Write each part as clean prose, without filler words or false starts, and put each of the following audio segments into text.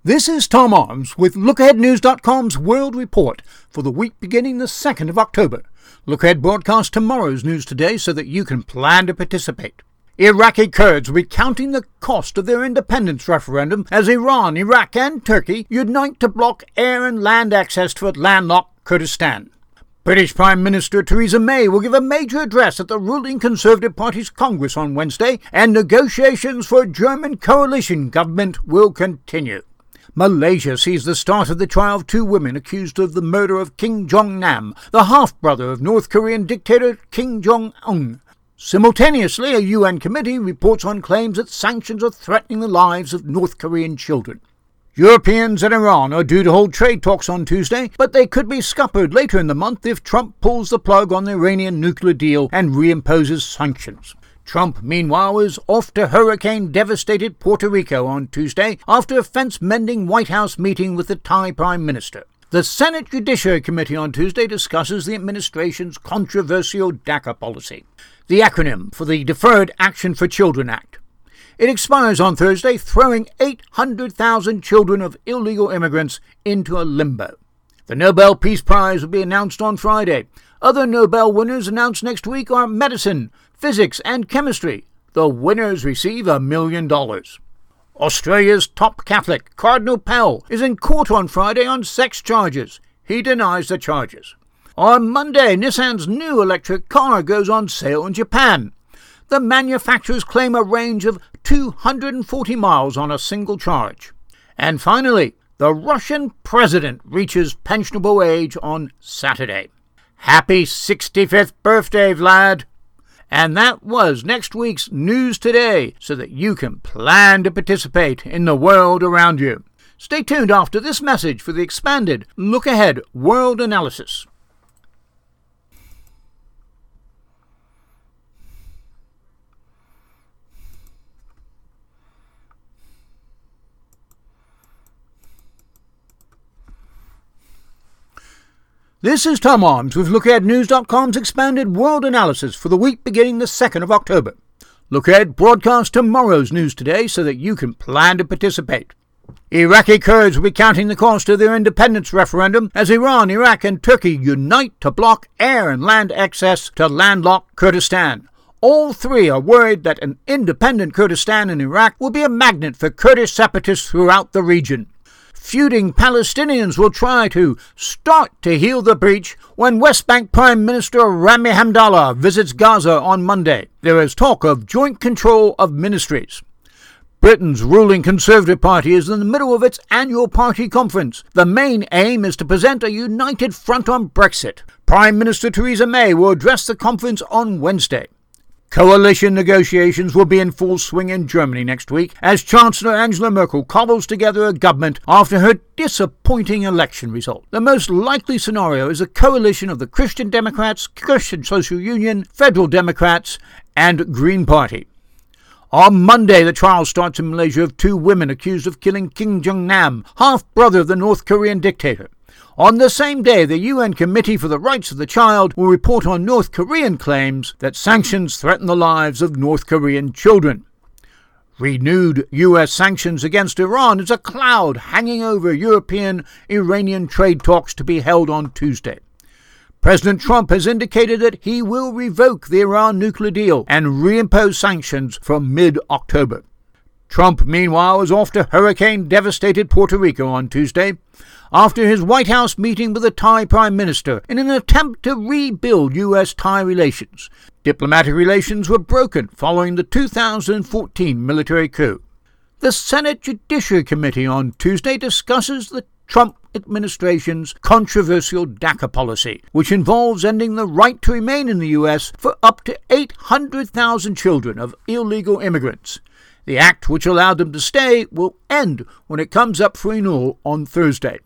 This is Tom Arms with LookAheadNews.com's World Report for the week beginning the 2nd of October. Look Ahead broadcasts tomorrow's news today so that you can plan to participate. Iraqi Kurds will be counting the cost of their independence referendum as Iran, Iraq and Turkey unite to block air and land access to landlocked Kurdistan. British Prime Minister Theresa May will give a major address at the ruling Conservative Party's Congress on Wednesday, and negotiations for a German coalition government will continue. Malaysia sees the start of the trial of two women accused of the murder of Kim Jong-nam, the half-brother of North Korean dictator Kim Jong-un. Simultaneously, a UN committee reports on claims that sanctions are threatening the lives of North Korean children. Europeans and Iran are due to hold trade talks on Tuesday, but they could be scuppered later in the month if Trump pulls the plug on the Iranian nuclear deal and reimposes sanctions. Trump, meanwhile, is off to hurricane-devastated Puerto Rico on Tuesday after a fence-mending White House meeting with the Thai Prime Minister. The Senate Judiciary Committee on Tuesday discusses the administration's controversial DACA policy, the acronym for the Deferred Action for Children Act. It expires on Thursday, throwing 800,000 children of illegal immigrants into a limbo. The Nobel Peace Prize will be announced on Friday. Other Nobel winners announced next week are medicine, physics and chemistry. The winners receive $1 million. Australia's top Catholic, Cardinal Pell, is in court on Friday on sex charges. He denies the charges. On Monday, Nissan's new electric car goes on sale in Japan. The manufacturers claim a range of 240 miles on a single charge. And finally, the Russian president reaches pensionable age on Saturday. Happy 65th birthday, Vlad! And that was next week's News Today, so that you can plan to participate in the world around you. Stay tuned after this message for the expanded Look Ahead World Analysis. This is Tom Arms with LookAheadNews.com's expanded world analysis for the week beginning the 2nd of October. Look Ahead broadcasts tomorrow's news today so that you can plan to participate. Iraqi Kurds will be counting the cost of their independence referendum as Iran, Iraq and Turkey unite to block air and land access to landlocked Kurdistan. All three are worried that an independent Kurdistan in Iraq will be a magnet for Kurdish separatists throughout the region. Feuding Palestinians will try to start to heal the breach when West Bank Prime Minister Rami Hamdallah visits Gaza on Monday. There is talk of joint control of ministries. Britain's ruling Conservative Party is in the middle of its annual party conference. The main aim is to present a united front on Brexit. Prime Minister Theresa May will address the conference on Wednesday. Coalition negotiations will be in full swing in Germany next week as Chancellor Angela Merkel cobbles together a government after her disappointing election result. The most likely scenario is a coalition of the Christian Democrats, Christian Social Union, Federal Democrats, and Green Party. On Monday, the trial starts in Malaysia of two women accused of killing Kim Jong-nam, half-brother of the North Korean dictator. On the same day, the UN Committee for the Rights of the Child will report on North Korean claims that sanctions threaten the lives of North Korean children. Renewed U.S. sanctions against Iran is a cloud hanging over European-Iranian trade talks to be held on Tuesday. President Trump has indicated that he will revoke the Iran nuclear deal and reimpose sanctions from mid-October. Trump, meanwhile, is off to hurricane-devastated Puerto Rico on Tuesday after his White House meeting with the Thai Prime Minister in an attempt to rebuild U.S.-Thai relations. Diplomatic relations were broken following the 2014 military coup. The Senate Judiciary Committee on Tuesday discusses the Trump administration's controversial DACA policy, which involves ending the right to remain in the U.S. for up to 800,000 children of illegal immigrants. The act, which allowed them to stay, will end when it comes up for renewal on Thursday.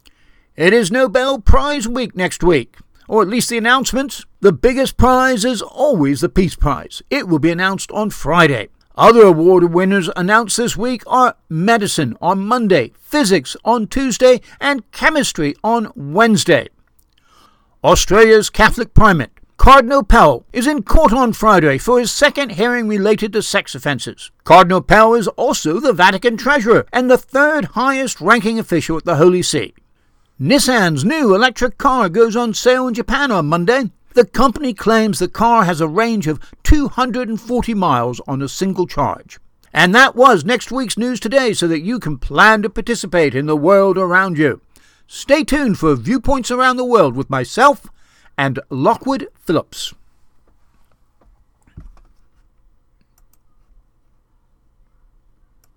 It is Nobel Prize week next week, or at least the announcements. The biggest prize is always the Peace Prize. It will be announced on Friday. Other award winners announced this week are medicine on Monday, physics on Tuesday, and chemistry on Wednesday. Australia's Catholic primate, Cardinal Pell is in court on Friday for his second hearing related to sex offences. Cardinal Pell is also the Vatican treasurer and the third highest ranking official at the Holy See. Nissan's new electric car goes on sale in Japan on Monday. The company claims the car has a range of 240 miles on a single charge. And that was next week's News Today, so that you can plan to participate in the world around you. Stay tuned for Viewpoints Around the World with myself and Lockwood Phillips.